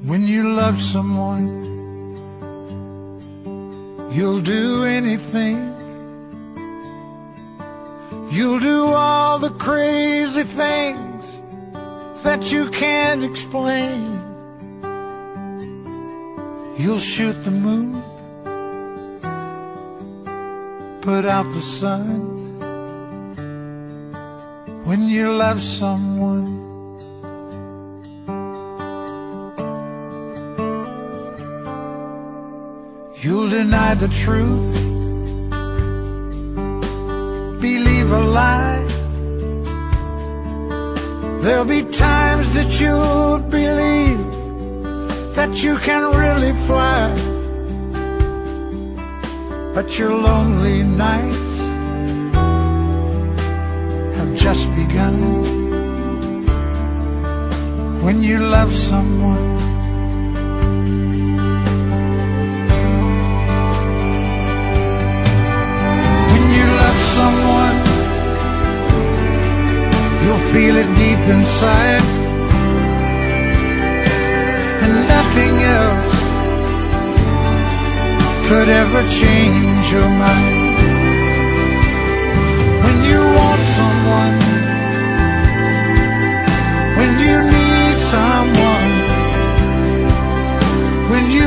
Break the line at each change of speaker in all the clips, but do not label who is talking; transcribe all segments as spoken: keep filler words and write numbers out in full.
When you love someone, you'll do anything. You'll do all the crazy things that you can't explain. You'll shoot the moon, put out the sun. When you love someone, you'll deny the truth, believe a lie. There'll be times that you'll believe that you can really fly, but your lonely nights have just begun. When you love someone, someone, you'll feel it deep inside, and nothing else could ever change your mind. When you want someone, when you need someone, when you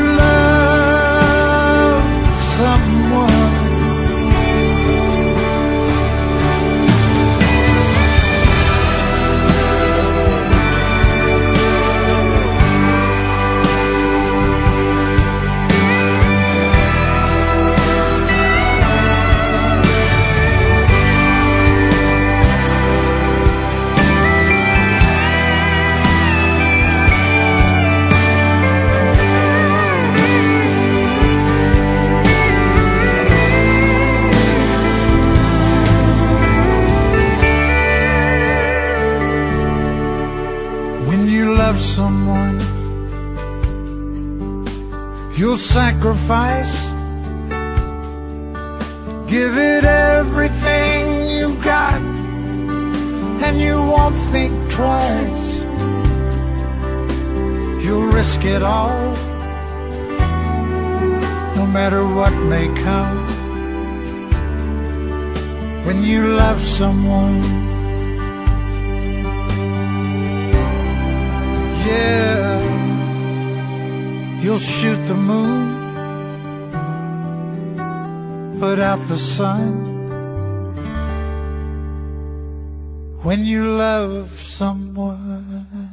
love someone, someone, you'll sacrifice, give it everything you've got, and you won't think twice. You'll risk it all, no matter what may come. When you love someone, yeah, you'll shoot the moon, put out the sun. When you love someone.